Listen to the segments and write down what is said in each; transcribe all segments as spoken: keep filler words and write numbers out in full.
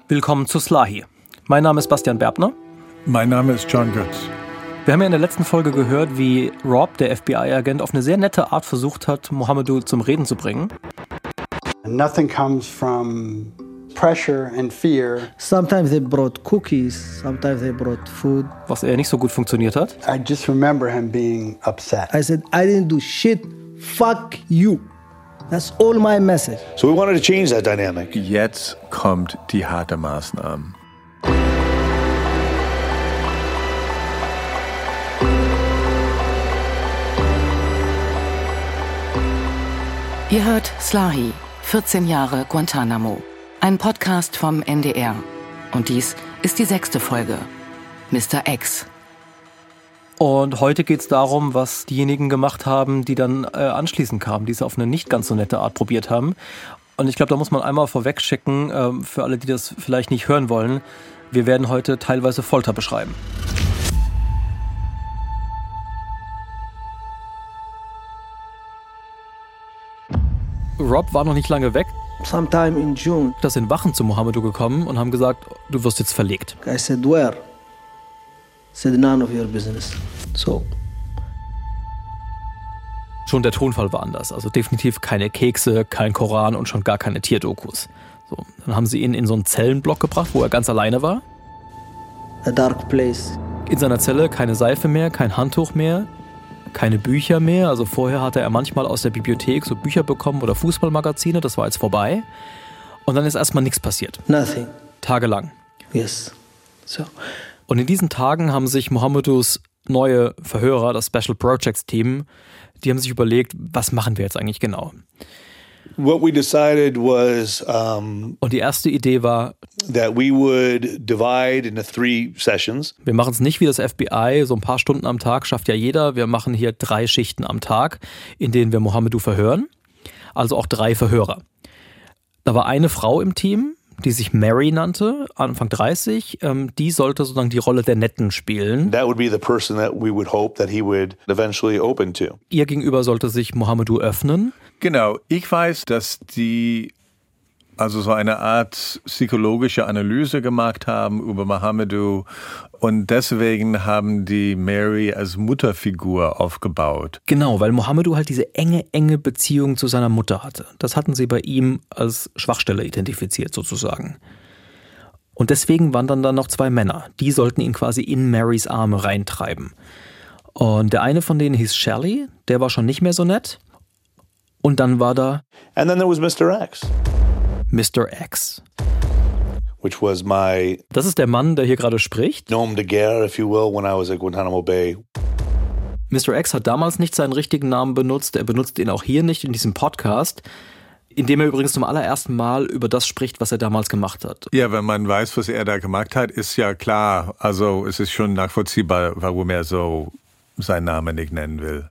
Willkommen zu Slahi. Mein Name ist Bastian Berbner. Mein Name ist John Götz. Wir haben ja in der letzten Folge gehört, wie Rob, der F B I-Agent, auf eine sehr nette Art versucht hat, Mohamedou zum Reden zu bringen. Nothing comes from pressure and fear. Sometimes they brought cookies, sometimes they brought food. Was eher nicht so gut funktioniert hat. I just remember him being upset. I said, I didn't do shit. Fuck you. That's all my message. So we wanted to change that dynamic. Jetzt kommt die harte Maßnahme. Ihr hört Slahi, vierzehn Jahre Guantanamo. Ein Podcast vom N D R. Und dies ist die sechste Folge. Mister X. Und heute geht es darum, was diejenigen gemacht haben, die dann äh, anschließend kamen, die es auf eine nicht ganz so nette Art probiert haben. Und ich glaube, da muss man einmal vorweg schicken, äh, für alle, die das vielleicht nicht hören wollen, wir werden heute teilweise Folter beschreiben. Rob war noch nicht lange weg. Sometime in June. Da sind Wachen zu Mohamedou gekommen und haben gesagt, du wirst jetzt verlegt. I said, where? I said, none of your business. So. Schon der Tonfall war anders. Also definitiv keine Kekse, kein Koran und schon gar keine Tierdokus. So, dann haben sie ihn in so einen Zellenblock gebracht, wo er ganz alleine war. A dark place. In seiner Zelle keine Seife mehr, kein Handtuch mehr, keine Bücher mehr. Also vorher hatte er manchmal aus der Bibliothek so Bücher bekommen oder Fußballmagazine. Das war jetzt vorbei. Und dann ist erstmal nichts passiert. Nothing. Tagelang. Yes. So. Und in diesen Tagen haben sich Mohamedous neue Verhörer, das Special Projects Team, die haben sich überlegt, was machen wir jetzt eigentlich genau? What we decided was um, Und die erste Idee war, that we would divide into three sessions. Wir machen es nicht wie das F B I, so ein paar Stunden am Tag schafft ja jeder. Wir machen hier drei Schichten am Tag, in denen wir Mohamedou verhören. Also auch drei Verhörer. Da war eine Frau im Team, die sich Mary nannte, Anfang dreißig. Ähm, die sollte sozusagen die Rolle der Netten spielen. That would be the person that we would hope that he would eventually open to. Ihr gegenüber sollte sich Mohamedou öffnen. Genau, ich weiß, dass die also so eine Art psychologische Analyse gemacht haben über Mohamedou und deswegen haben die Mary als Mutterfigur aufgebaut. Genau, weil Mohamedou halt diese enge, enge Beziehung zu seiner Mutter hatte. Das hatten sie bei ihm als Schwachstelle identifiziert sozusagen. Und deswegen waren dann, dann noch zwei Männer. Die sollten ihn quasi in Marys Arme reintreiben. Und der eine von denen hieß Shelley, der war schon nicht mehr so nett. Und dann war da And then there was Mister X. Mister X. Which was my Das ist der Mann, der hier gerade spricht. nom de guerre, if you will, when I was at Guantanamo Bay. Mister X hat damals nicht seinen richtigen Namen benutzt. Er benutzt ihn auch hier nicht in diesem Podcast, in dem er übrigens zum allerersten Mal über das spricht, was er damals gemacht hat. Ja, wenn man weiß, was er da gemacht hat, ist ja klar. Also es ist schon nachvollziehbar, warum er so seinen Namen nicht nennen will.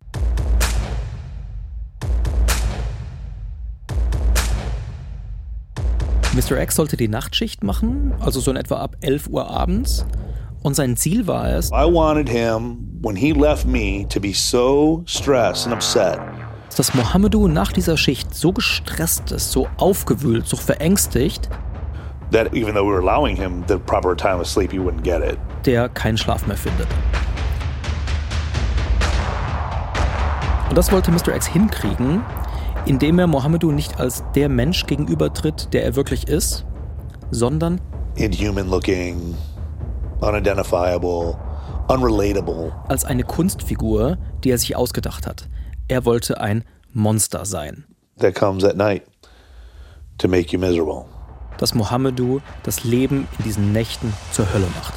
Mister X sollte die Nachtschicht machen, also so in etwa ab elf Uhr abends. Und sein Ziel war es, I wanted him, when he left me, to be so stressed and upset. dass Mohamedou nach dieser Schicht so gestresst ist, so aufgewühlt, so verängstigt, That even though we were allowing him the proper time of sleep, he wouldn't get it. der keinen Schlaf mehr findet. Und das wollte Mister X hinkriegen, indem er Mohamedou nicht als der Mensch gegenübertritt, der er wirklich ist, sondern Inhuman looking, unidentifiable, unrelatable. als eine Kunstfigur, die er sich ausgedacht hat. Er wollte ein Monster sein. That comes at night to make you miserable. Dass Mohamedou das Leben in diesen Nächten zur Hölle macht.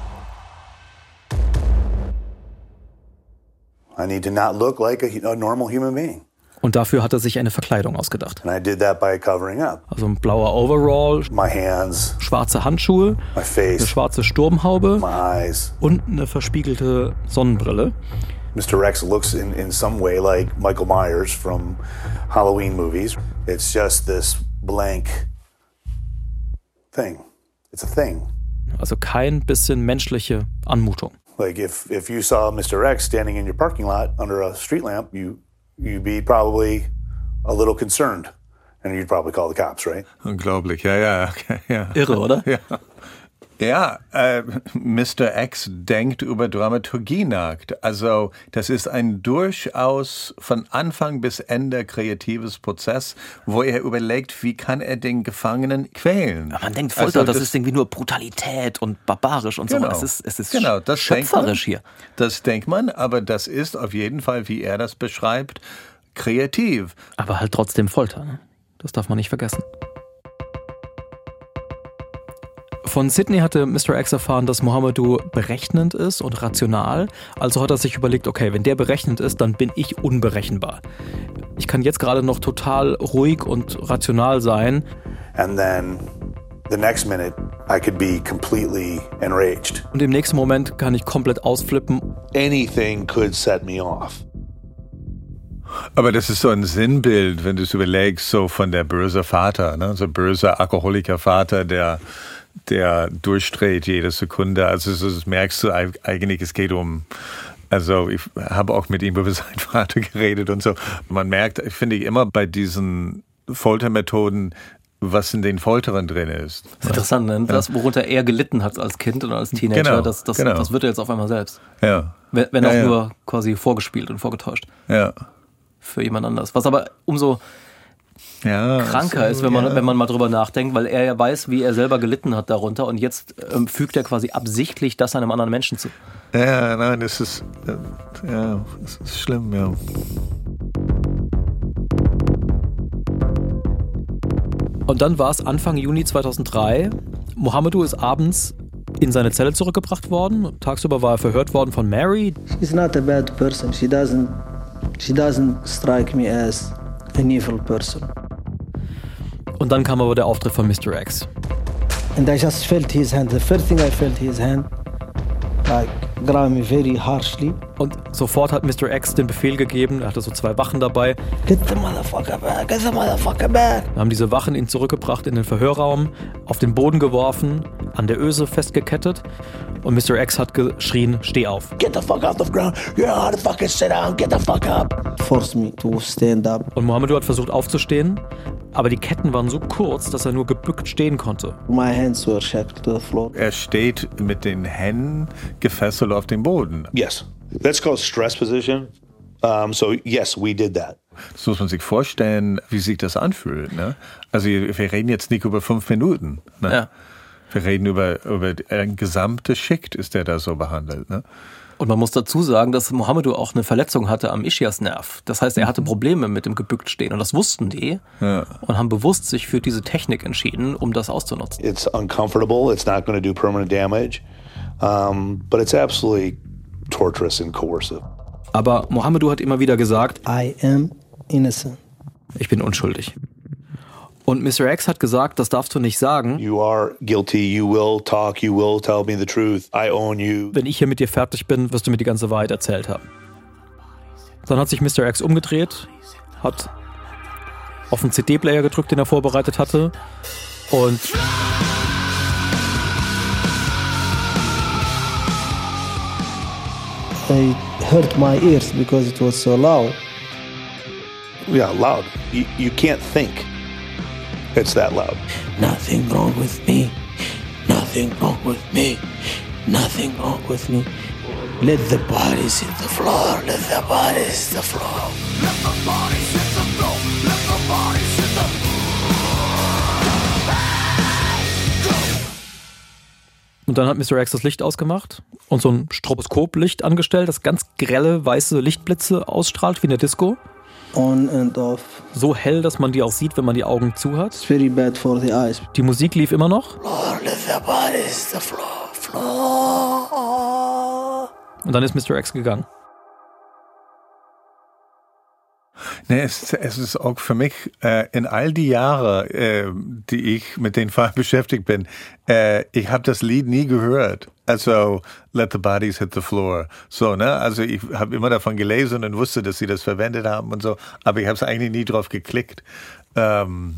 I need to not look like a, a normal human being. Und dafür hat er sich eine Verkleidung ausgedacht. And I did that by covering up. Also ein blauer Overall, My hands, schwarze Handschuhe, my eine face, schwarze Sturmhaube my eyes. und eine verspiegelte Sonnenbrille. Mister X looks in, in some way like Michael Myers from Halloween movies. It's just this blank thing. It's a thing. Also kein bisschen menschliche Anmutung. Like if, if you saw Mister X standing in your parking lot under a street lamp, you you'd be probably a little concerned And you'd probably call the cops, right? Unglaublich, ja, ja, okay, ja. Irre, oder? Ja. Ja, äh, Mister X denkt über Dramaturgie nach. Also das ist ein durchaus von Anfang bis Ende kreatives Prozess, wo er überlegt, wie kann er den Gefangenen quälen. Ja, man denkt Folter, also das, das ist irgendwie nur Brutalität und barbarisch und genau, so. Es ist, es ist genau, das schöpferisch man, hier. Das denkt man, aber das ist auf jeden Fall, wie er das beschreibt, kreativ. Aber halt trotzdem Folter, ne? Das darf man nicht vergessen. Von Sidney hatte Mister X erfahren, dass Mohamedou berechnend ist und rational. Also hat er sich überlegt, okay, wenn der berechnend ist, dann bin ich unberechenbar. Ich kann jetzt gerade noch total ruhig und rational sein. And then the next minute I could be completely enraged. Und im nächsten Moment kann ich komplett ausflippen. Anything could set me off. Aber das ist so ein Sinnbild, wenn du es überlegst, so von der böse Vater, ne? So böser Alkoholiker-Vater, der der durchdreht jede Sekunde. Also das merkst du eigentlich, es geht um, also ich habe auch mit ihm über seinen Vater geredet und so. Man merkt, finde ich, immer bei diesen Foltermethoden, was in den Folterern drin ist. Das ist interessant, ne? Das, worunter er gelitten hat als Kind oder als Teenager, genau, das, das, genau. das wird er jetzt auf einmal selbst. Ja. Wenn, wenn auch ja, ja. nur quasi vorgespielt und vorgetäuscht. Ja. Für jemand anders. Was aber umso ja, kranker also, ist, wenn man, ja. wenn man mal drüber nachdenkt, weil er ja weiß, wie er selber gelitten hat darunter und jetzt ähm, fügt er quasi absichtlich das einem anderen Menschen zu. Ja, nein, das ist, ja, das ist schlimm, ja. Und dann war es Anfang Juni zweitausenddrei. Mohamedou ist abends in seine Zelle zurückgebracht worden. Tagsüber war er verhört worden von Mary. She's not a bad person. She doesn't, she doesn't strike me as an evil person. Und dann kam aber der Auftritt von Mister X. And I just felt his hand. The first thing I felt his hand, like, grab me very harshly. Und sofort hat Mister X den Befehl gegeben, er hatte so zwei Wachen dabei. Get the motherfucker back, get the motherfucker back. Dann haben diese Wachen ihn zurückgebracht in den Verhörraum, auf den Boden geworfen, an der Öse festgekettet. Und Mister X hat geschrien, steh auf. Get the fuck off the ground. You know how to fucking sit down. Get the fuck up. Forced me to stand up. Und Mohamedou hat versucht aufzustehen, aber die Ketten waren so kurz, dass er nur gebückt stehen konnte. My hands were shackled to the floor. Er steht mit den Händen gefesselt auf dem Boden. Yes. That's called stress position. Um, so yes, we did that. Das muss man sich vorstellen, wie sich das anfühlt. Ne? Also wir reden jetzt nicht über fünf Minuten. Ne? Ja. Wir reden über, über eine gesamte Schicht, ist der da so behandelt. Ne? Und man muss dazu sagen, dass Mohamedou auch eine Verletzung hatte am Ischiasnerv. Das heißt, er hatte Probleme mit dem gebückt stehen. Und das wussten die ja. und haben bewusst sich für diese Technik entschieden, um das auszunutzen. It's uncomfortable. It's not going to do permanent damage. Um, but it's absolutely torturous and coercive. Aber Mohamedou hat immer wieder gesagt, I am innocent. ich bin unschuldig. Und Mister X hat gesagt, das darfst du nicht sagen. You are guilty. You will talk. You will tell me the truth. I own you. Wenn ich hier mit dir fertig bin, wirst du mir die ganze Wahrheit erzählt haben. Dann hat sich Mister X umgedreht, hat auf den C D-Player gedrückt, den er vorbereitet hatte. Und I hurt my ears because it was so loud. Yeah, loud. You, you can't think. It's that loud. Nothing wrong with me. Nothing wrong with me. Nothing wrong with me. Let the bodies hit the floor. Let the bodies hit the floor. Let the bodies hit the floor. Let the bodies hit the floor. Und dann hat Mister X das Licht ausgemacht und so ein Stroboskoplicht angestellt, das ganz grelle weiße Lichtblitze ausstrahlt wie in der Disco. On and off. So hell, dass man die auch sieht, wenn man die Augen zu hat. It's very bad for the eyes. Die Musik lief immer noch. Floor, let the bodies hit the floor. Floor. Und dann ist Mister X gegangen. Nee, es, es ist auch für mich, äh, in all die Jahre, äh, die ich mit den Fall beschäftigt bin, äh, ich habe das Lied nie gehört. Also, Let the Bodies Hit the Floor. So, ne? Also ich habe immer davon gelesen und wusste, dass sie das verwendet haben und so, aber ich habe es eigentlich nie drauf geklickt. Ähm,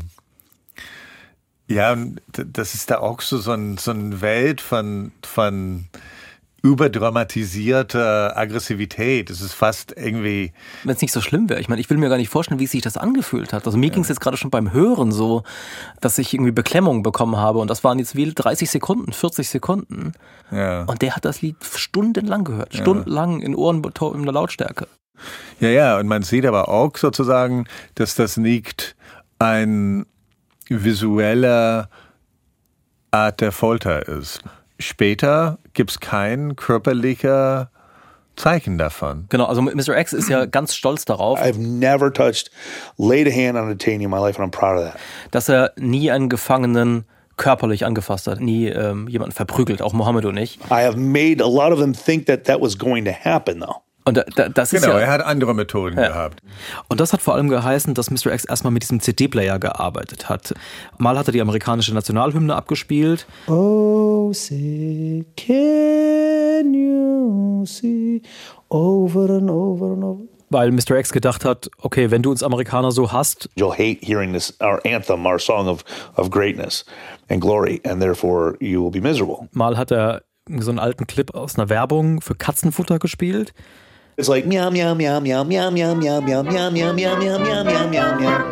ja, und das ist da auch so, so, ein, so eine Welt von, von überdramatisierte Aggressivität. Es ist fast irgendwie... Wenn es nicht so schlimm wäre. Ich meine, ich will mir gar nicht vorstellen, wie sich das angefühlt hat. Also mir ja. ging es jetzt gerade schon beim Hören so, dass ich irgendwie Beklemmung bekommen habe. Und das waren jetzt wie dreißig Sekunden, vierzig Sekunden. Ja. Und der hat das Lied stundenlang gehört. Stundenlang in Ohren in der Lautstärke. Ja, ja. Und man sieht aber auch sozusagen, dass das nicht ein visueller Art der Folter ist. Später gibt es kein körperlicher Zeichen davon. Genau, also Mister X ist ja ganz stolz darauf. I've never touched, laid a hand on a detainee in my life and I'm proud of that. Dass er nie einen Gefangenen körperlich angefasst hat, nie ähm, jemanden verprügelt, auch Mohammedo nicht. I have made a lot of them think that that was going to happen though. Und da, da, das ist genau, ja, er hat andere Methoden ja. gehabt. Und das hat vor allem geheißen, dass Mister X erstmal mit diesem C D-Player gearbeitet hat. Mal hat er die amerikanische Nationalhymne abgespielt. Oh, say, can you see over and over and over. Weil Mister X gedacht hat, okay, wenn du uns Amerikaner so hast, you'll hate hearing this, our anthem, our song of, of greatness and glory, and therefore you will be miserable. Mal hat er so einen alten Clip aus einer Werbung für Katzenfutter gespielt. It's like meow meow meow meow meow meow meow meow meow meow meow meow meow meow meow meow.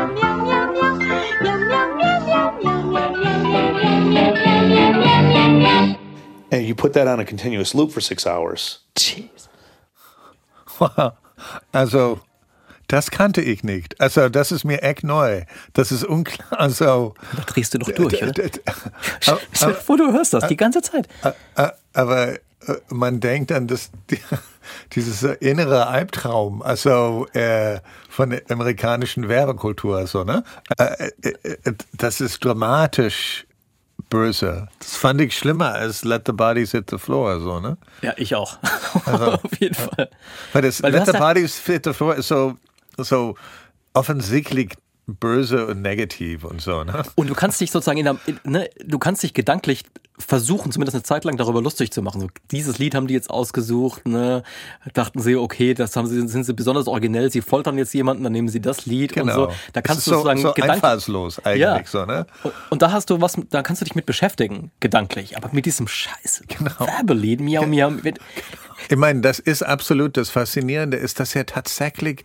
And you put that on a continuous loop for six hours. Jeez. Wow. Also, das kannte ich nicht. Also, das ist mir echt neu. Das ist unklar. Also, da drehst du doch durch, oder? Stell dir vor, du hörst das die ganze Zeit. Aber man denkt an das, dieses innere Albtraum, also äh, von der amerikanischen Werbekultur, so, ne? Äh, äh, das ist dramatisch böse. Das fand ich schlimmer als Let the Bodies Hit the Floor, so, ne? Ja, ich auch. Also, auf jeden Fall. Weil das Weil Let the ja Bodies Hit the Floor ist so, so offensichtlich böse und negativ und so, ne? Und du kannst dich sozusagen in der, in, ne, du kannst dich gedanklich versuchen, zumindest eine Zeit lang darüber lustig zu machen. So, dieses Lied haben die jetzt ausgesucht, ne? Dachten sie, okay, das haben sie, sind sie besonders originell, sie foltern jetzt jemanden, dann nehmen sie das Lied genau. und so. Da kannst das du ist sozusagen so, so gedanklich, einfallslos eigentlich, ja. so, ne? Und, und da hast du was, da kannst du dich mit beschäftigen, gedanklich. Aber mit diesem Scheiß genau. Werbelied, miau, miau. Ich meine, das ist absolut das Faszinierende, ist, dass er tatsächlich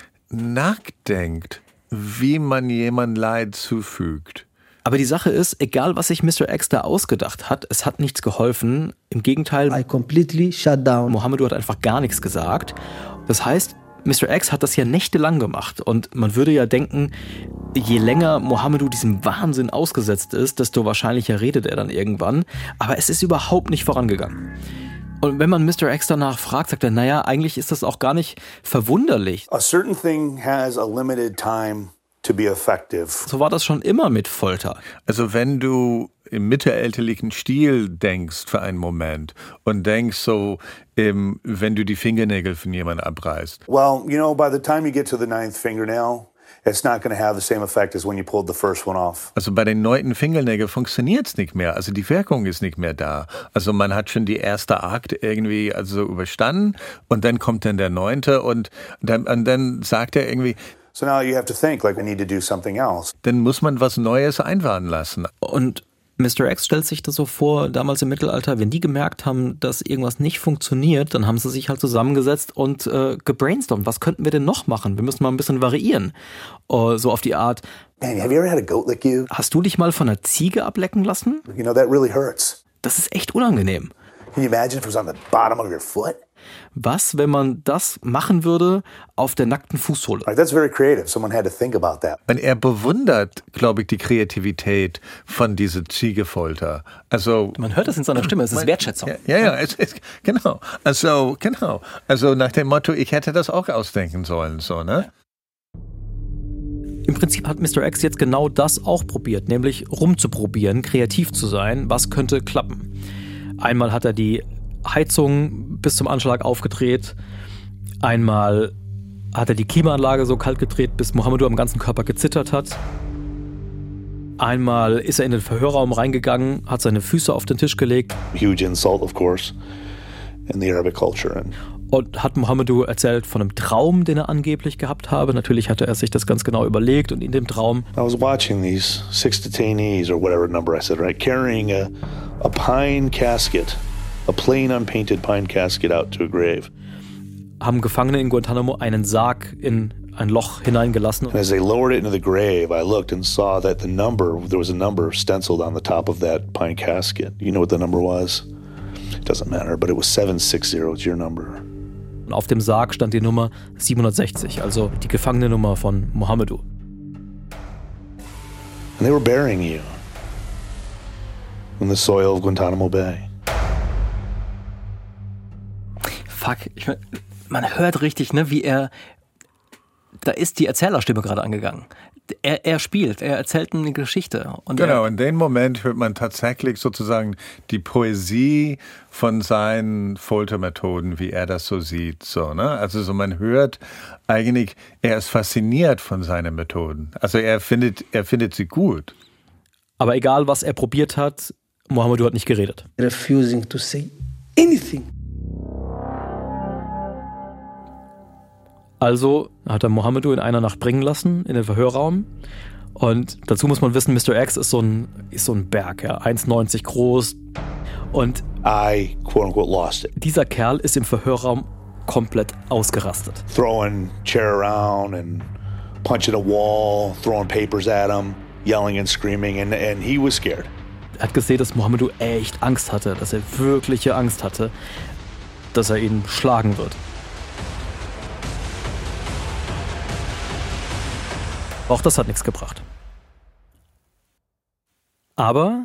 nachdenkt, wie man jemand Leid zufügt. Aber die Sache ist, egal was sich Mister X da ausgedacht hat, es hat nichts geholfen. Im Gegenteil, I completely shut down. Mohammedo hat einfach gar nichts gesagt. Das heißt, Mister X hat das ja nächtelang gemacht. Und man würde ja denken, je länger Mohammedo diesem Wahnsinn ausgesetzt ist, desto wahrscheinlicher redet er dann irgendwann. Aber es ist überhaupt nicht vorangegangen. Und wenn man Mister X danach fragt, sagt er, naja, eigentlich ist das auch gar nicht verwunderlich. A certain thing has a limited time to be effective. So war das schon immer mit Folter. Also wenn du im mittelalterlichen Stil denkst für einen Moment und denkst so, ähm, wenn du die Fingernägel von jemandem abreißt. Well, you know, by the time you get to the ninth fingernail, it's not going to have the same effect as when you pulled the first one off. Also bei den neunten Fingernägeln funktioniert es nicht mehr. Also die Wirkung ist nicht mehr da. Also man hat schon die erste Akt irgendwie also überstanden und dann kommt dann der neunte und dann, und dann sagt er irgendwie, so now you have to think like I need to do something else. Dann muss man was Neues einfahren lassen. Und Mister X stellt sich das so vor, damals im Mittelalter, wenn die gemerkt haben, dass irgendwas nicht funktioniert, dann haben sie sich halt zusammengesetzt und äh, gebrainstormt. Was könnten wir denn noch machen? Wir müssen mal ein bisschen variieren. Uh, so auf die Art, Man, have you ever had a goat lick you? Hast du dich mal von einer Ziege ablecken lassen? You know, that really hurts. Das ist echt unangenehm. Can you imagine if it was on the bottom of your foot? Was, wenn man das machen würde auf der nackten Fußsohle? Like, that's very creative. Someone had to think about that. Und er bewundert, glaube ich, die Kreativität von dieser Ziegefolter. Also Man hört das in seiner Stimme, es ist Wertschätzung. Ja, ja, ja es ist, genau. Also, genau. Also nach dem Motto, ich hätte das auch ausdenken sollen, so, ne? Im Prinzip hat Mister X jetzt genau das auch probiert, nämlich rumzuprobieren, kreativ zu sein, was könnte klappen. Einmal hat er die Heizung bis zum Anschlag aufgedreht, einmal hat er die Klimaanlage so kalt gedreht, bis Mohammedo am ganzen Körper gezittert hat. Einmal ist er in den Verhörraum reingegangen, hat seine Füße auf den Tisch gelegt. Huge insult, of course, in the Arabic culture. Und hat Mohammedo erzählt von einem Traum, den er angeblich gehabt habe. Natürlich hatte er sich das ganz genau überlegt und in dem Traum I was watching these six detainees or whatever number I said, right, carrying a, a pine casket a plain unpainted pine casket out to a grave. Haben Gefangene in Guantanamo einen Sarg in ein Loch hineingelassen. And as they lowered it into the grave, I looked and saw that the number, there was a number stenciled on the top of that pine casket. You know what the number was? It doesn't matter, but it was seven sixty. It's your number. Und auf dem Sarg stand die Nummer siebenhundertsechzig, also die Gefangenennummer von Mohamedou. And they were burying you in the soil of Guantanamo Bay. Fuck, ich mein, man hört richtig, ne, wie er, da ist die Erzählerstimme gerade angegangen. Er, er spielt, er erzählt eine Geschichte. Und genau, er, in dem Moment hört man tatsächlich sozusagen die Poesie von seinen Foltermethoden, wie er das so sieht. So, ne? Also so man hört eigentlich, er ist fasziniert von seinen Methoden. Also er findet, er findet sie gut. Aber egal, was er probiert hat, Mohamedou hat nicht geredet. Refusing to say anything. Also hat er Mohamedou in einer Nacht bringen lassen, in den Verhörraum. Und dazu muss man wissen, Mister X ist so ein, ist so ein Berg, ja, eins neunzig groß. Und I, quote unquote, lost it. Dieser Kerl ist im Verhörraum komplett ausgerastet. Throwing chair around and punching a wall, throwing papers at him, yelling and screaming, and, and he was scared. Er hat gesehen, dass Mohamedou echt Angst hatte, dass er wirkliche Angst hatte, dass er ihn schlagen wird. Auch das hat nichts gebracht. Aber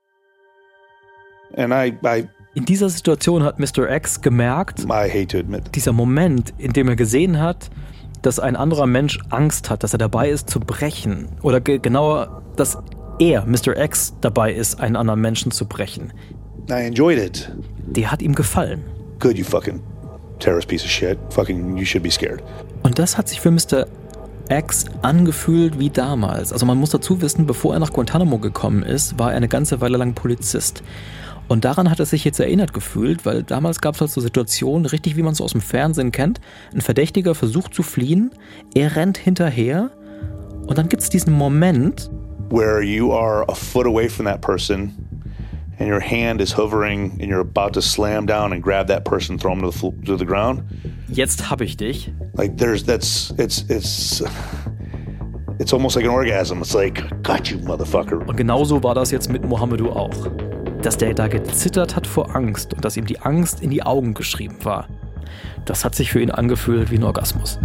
And I, I, in dieser Situation hat Mister X gemerkt, I hate to admit, dieser Moment, in dem er gesehen hat, dass ein anderer Mensch Angst hat, dass er dabei ist zu brechen. Oder ge- genauer, dass er, Mister X, dabei ist, einen anderen Menschen zu brechen. I enjoyed it. Der hat ihm gefallen. Good, you fucking terrorist piece of shit. Fucking, you should be scared. Und das hat sich für Mister X angefühlt wie damals. Also man muss dazu wissen, bevor er nach Guantanamo gekommen ist, war er eine ganze Weile lang Polizist. Und daran hat er sich jetzt erinnert gefühlt, weil damals gab es halt so Situationen, richtig wie man es aus dem Fernsehen kennt. Ein Verdächtiger versucht zu fliehen, er rennt hinterher und dann gibt es diesen Moment, where you are a foot away from that person and your hand is hovering and you're about to slam down and grab that person, throw him to the, fl- to the ground. Jetzt hab ich dich. Like there's, that's, it's, it's, it's almost like an orgasm. It's like, got you, motherfucker. Und genauso war das jetzt mit Mohamedou auch. Dass der da gezittert hat vor Angst und dass ihm die Angst in die Augen geschrieben war. Das hat sich für ihn angefühlt wie ein Orgasmus.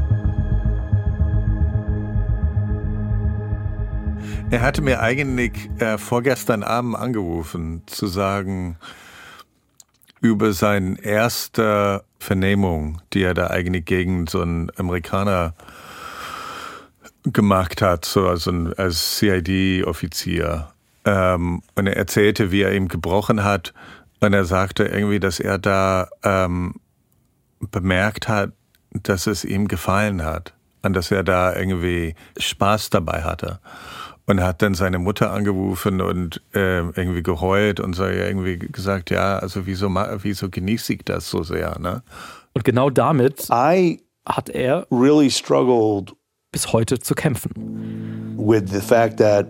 Er hatte mir eigentlich äh, vorgestern Abend angerufen, zu sagen, über seine erste Vernehmung, die er da eigentlich gegen so einen Amerikaner gemacht hat, so als, ein, als C I D-Offizier. Ähm, und er erzählte, wie er ihm gebrochen hat. Und er sagte irgendwie, dass er da ähm, bemerkt hat, dass es ihm gefallen hat. Und dass er da irgendwie Spaß dabei hatte. Und er hat dann seine Mutter angerufen und äh, irgendwie geheult und so irgendwie gesagt, ja, also wieso, wieso genieße ich das so sehr, ne? Und genau damit I hat er really struggled bis heute zu kämpfen. with the fact that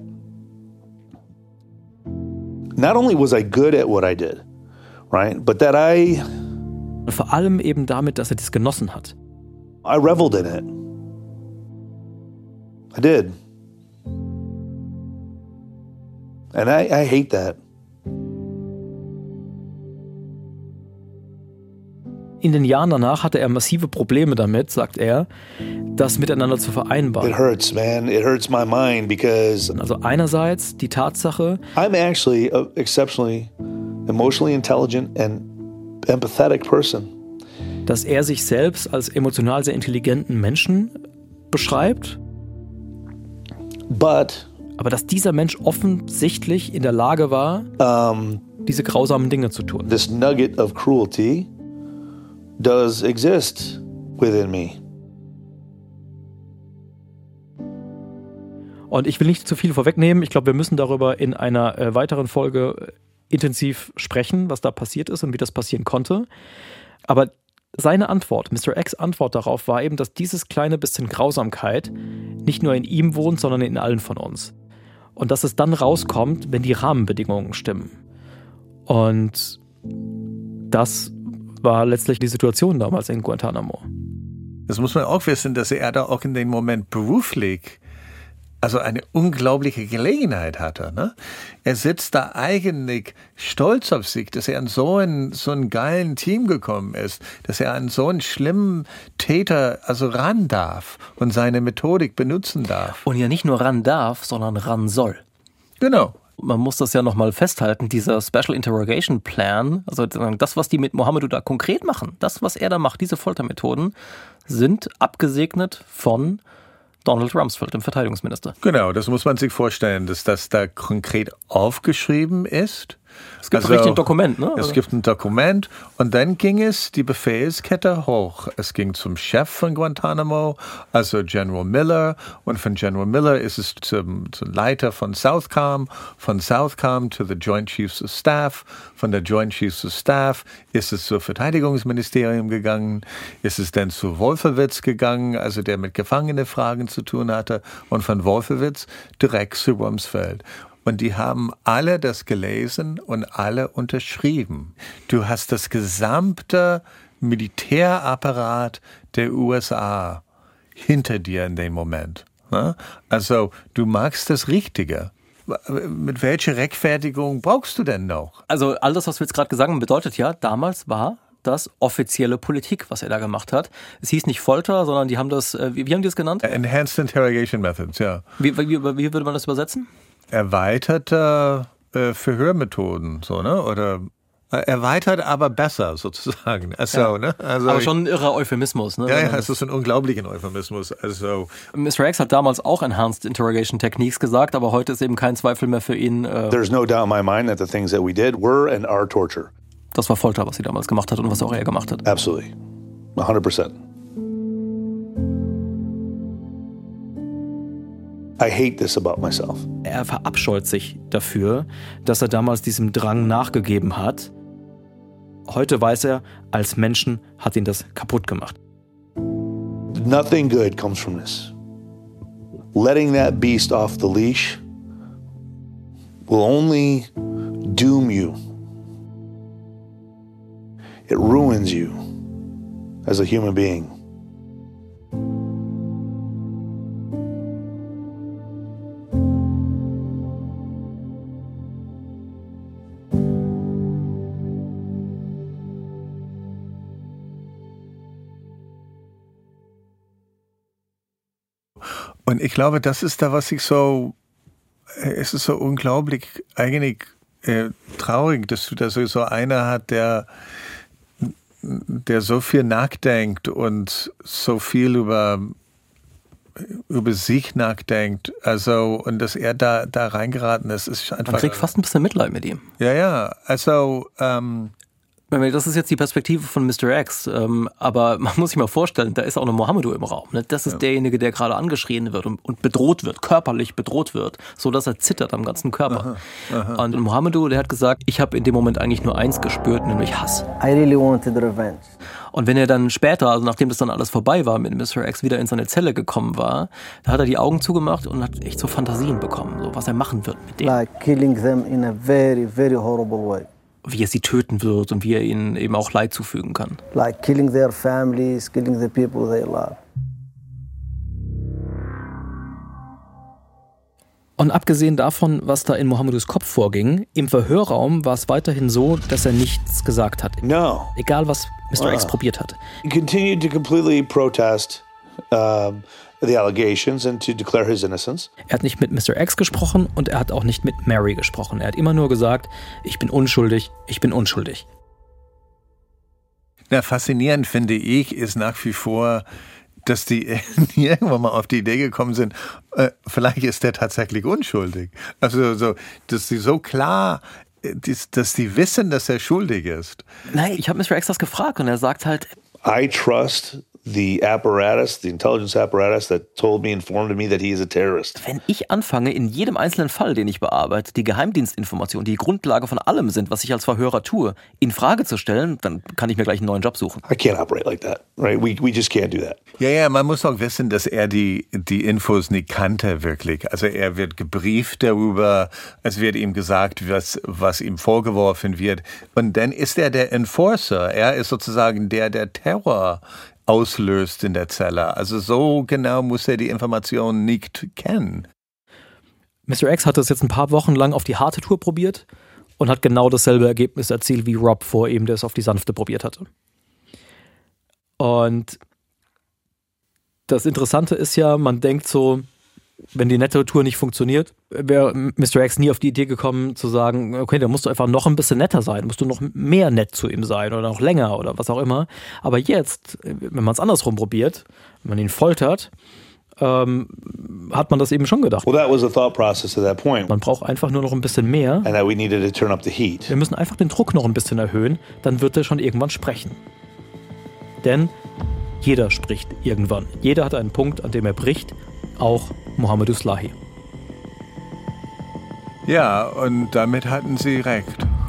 not only was I good at what I did, right, but that I Und vor allem eben damit, dass er das genossen hat. I reveled in it. I did. And I, I hate that. In den Jahren danach hatte er massive Probleme damit, sagt er, das miteinander zu It vereinbaren. hurts, man. It hurts my mind because Also einerseits die Tatsache, I'm actually an exceptionally emotionally intelligent and empathetic person. dass er sich selbst als emotional sehr intelligenten Menschen beschreibt, But aber dass dieser Mensch offensichtlich in der Lage war, um, diese grausamen Dinge zu tun. this nugget of cruelty does exist within me. Und ich will nicht zu viel vorwegnehmen. Ich glaube, wir müssen darüber in einer äh, weiteren Folge intensiv sprechen, was da passiert ist und wie das passieren konnte. Aber seine Antwort, Mister X Antwort darauf war eben, dass dieses kleine bisschen Grausamkeit nicht nur in ihm wohnt, sondern in allen von uns. Und dass es dann rauskommt, wenn die Rahmenbedingungen stimmen. Und das war letztlich die Situation damals in Guantanamo. Das muss man auch wissen, dass er da auch in dem Moment beruflich also eine unglaubliche Gelegenheit hatte. Ne? Er sitzt da eigentlich stolz auf sich, dass er an so ein so ein geilen Team gekommen ist, dass er an so einen schlimmen Täter also ran darf und seine Methodik benutzen darf. Und ja nicht nur ran darf, sondern ran soll. Genau. Man muss das ja nochmal festhalten, dieser Special Interrogation Plan, also das, was die mit Mohamedou da konkret machen, das, was er da macht, diese Foltermethoden, sind abgesegnet von Donald Rumsfeld, dem Verteidigungsminister. Genau, das muss man sich vorstellen, dass das da konkret aufgeschrieben ist. Es gibt also, richtig ein Dokument, ne? Es gibt ein Dokument und dann ging es die Befehlskette hoch. Es ging zum Chef von Guantanamo, also General Miller, und von General Miller ist es zum, zum Leiter von Southcom, von Southcom to the Joint Chiefs of Staff, von der Joint Chiefs of Staff ist es zum Verteidigungsministerium gegangen, ist es dann zu Wolfowitz gegangen, also der mit Gefangenenfragen zu tun hatte, und von Wolfowitz direkt zu Rumsfeld. Und die haben alle das gelesen und alle unterschrieben. Du hast das gesamte Militärapparat der U S A hinter dir in dem Moment. Also du machst das Richtige. Mit welcher Rechtfertigung brauchst du denn noch? Also all das, was wir jetzt gerade gesagt haben, bedeutet ja, damals war das offizielle Politik, was er da gemacht hat. Es hieß nicht Folter, sondern die haben das, wie, wie haben die das genannt? Enhanced Interrogation Methods, ja. Wie, wie, wie würde man das übersetzen? Erweiterte äh, Verhörmethoden, so, ne? Oder äh, erweitert, aber besser, sozusagen. Also, ja. ne? Also, aber schon ein irrer Euphemismus, ne? Ja, ja, es ist ein unglaublicher Euphemismus. Also, Mister X hat damals auch Enhanced Interrogation Techniques gesagt, aber heute ist eben kein Zweifel mehr für ihn. Äh, There's no doubt in my mind that the things that we did were and are torture. Das war Folter, was sie damals gemacht hat und was auch er gemacht hat. Absolutely. one hundred percent. I hate this about myself. Er verabscheut sich dafür, dass er damals diesem Drang nachgegeben hat. Heute weiß er, als Menschen hat ihn das kaputt gemacht. Nothing good comes from this. Letting that beast off the leash will only doom you. It ruins you as a human being. Und ich glaube, das ist da, was ich so, es ist so unglaublich eigentlich äh, traurig, dass du da so einer hat, der, der so viel nachdenkt und so viel über, über sich nachdenkt. Also, und dass er da, da reingeraten ist, ist einfach. Man kriegt fast ein bisschen Mitleid mit ihm. Ja, ja. Also, ähm, das ist jetzt die Perspektive von Mister X, ähm, aber man muss sich mal vorstellen, da ist auch noch Mohamedou im Raum. Ne? Das ist ja derjenige, der gerade angeschrien wird und, und bedroht wird, körperlich bedroht wird, so dass er zittert am ganzen Körper. Aha, aha. Und Mohamedou, der hat gesagt, ich habe in dem Moment eigentlich nur eins gespürt, nämlich Hass. I really wanted revenge. Und wenn er dann später, also nachdem das dann alles vorbei war, mit Mister X wieder in seine Zelle gekommen war, da hat er die Augen zugemacht und hat echt so Fantasien bekommen, so was er machen wird mit denen. Like killing them in a very, very horrible way. Wie er sie töten wird und wie er ihnen eben auch Leid zufügen kann. Like killing their families, killing the people they love. Und abgesehen davon, was da in Mohamedous Kopf vorging, im Verhörraum war es weiterhin so, dass er nichts gesagt hat. No. Egal, was Mister Uh. X probiert hat. He continued to completely protest um, the allegations and to declare his innocence. Er hat nicht mit Mister X gesprochen und er hat auch nicht mit Mary gesprochen. Er hat immer nur gesagt, ich bin unschuldig, ich bin unschuldig. Na, faszinierend finde ich, ist nach wie vor, dass die irgendwann mal auf die Idee gekommen sind, äh, vielleicht ist der tatsächlich unschuldig. Also, so, dass sie so klar, dass die wissen, dass er schuldig ist. Nein, ich habe Mister X das gefragt und er sagt halt, I trust the apparatus, the intelligence apparatus that told me, informed me that he is a terrorist. Wenn ich anfange, in jedem einzelnen Fall, den ich bearbeite, die Geheimdienstinformationen, die Grundlage von allem sind, was ich als Verhörer tue, in Frage zu stellen, dann kann ich mir gleich einen neuen Job suchen. I can't operate like that, right? We, we just can't do that. Ja, ja, man muss auch wissen, dass er die, die Infos nicht kannte, wirklich. Also er wird gebrieft darüber, es wird ihm gesagt, was, was ihm vorgeworfen wird. Und dann ist er der Enforcer. Er ist sozusagen der, der Terror auslöst in der Zelle. Also so genau muss er die Informationen nicht kennen. Mister X hat das jetzt ein paar Wochen lang auf die harte Tour probiert und hat genau dasselbe Ergebnis erzielt wie Rob vor ihm, der es auf die sanfte probiert hatte. Und das Interessante ist ja, man denkt so, wenn die nette Tour nicht funktioniert, wäre Mister X nie auf die Idee gekommen zu sagen, okay, dann musst du einfach noch ein bisschen netter sein, musst du noch mehr nett zu ihm sein oder noch länger oder was auch immer. Aber jetzt, wenn man es andersrum probiert, wenn man ihn foltert, ähm, hat man das eben schon gedacht. Well, that was the thought process at that point. Man braucht einfach nur noch ein bisschen mehr. And that we needed to turn up the heat. Wir müssen einfach den Druck noch ein bisschen erhöhen, dann wird er schon irgendwann sprechen. Denn jeder spricht irgendwann. Jeder hat einen Punkt, an dem er bricht, auch Mohamedou Slahi. Ja, und damit hatten sie recht.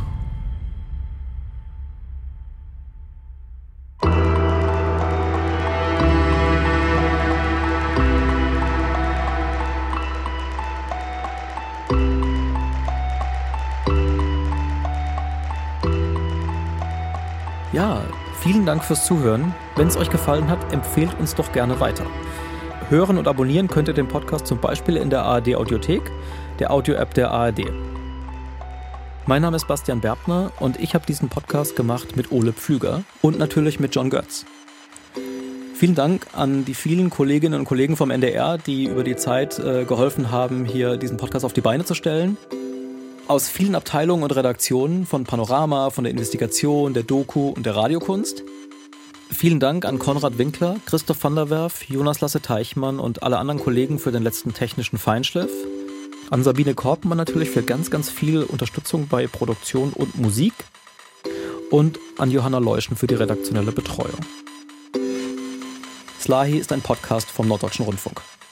Ja, vielen Dank fürs Zuhören. Wenn es euch gefallen hat, empfehlt uns doch gerne weiter. Hören und abonnieren könnt ihr den Podcast zum Beispiel in der A R D-Audiothek, der Audio-App der A R D. Mein Name ist Bastian Berbner und ich habe diesen Podcast gemacht mit Ole Pflüger und natürlich mit John Götz. Vielen Dank an die vielen Kolleginnen und Kollegen vom N D R, die über die Zeit äh, geholfen haben, hier diesen Podcast auf die Beine zu stellen. Aus vielen Abteilungen und Redaktionen, von Panorama, von der Investigation, der Doku und der Radiokunst. Vielen Dank an Konrad Winkler, Christoph van der Werf, Jonas Lasse-Teichmann und alle anderen Kollegen für den letzten technischen Feinschliff. An Sabine Korbmann natürlich für ganz, ganz viel Unterstützung bei Produktion und Musik. Und an Johanna Leuschen für die redaktionelle Betreuung. Slahi ist ein Podcast vom Norddeutschen Rundfunk.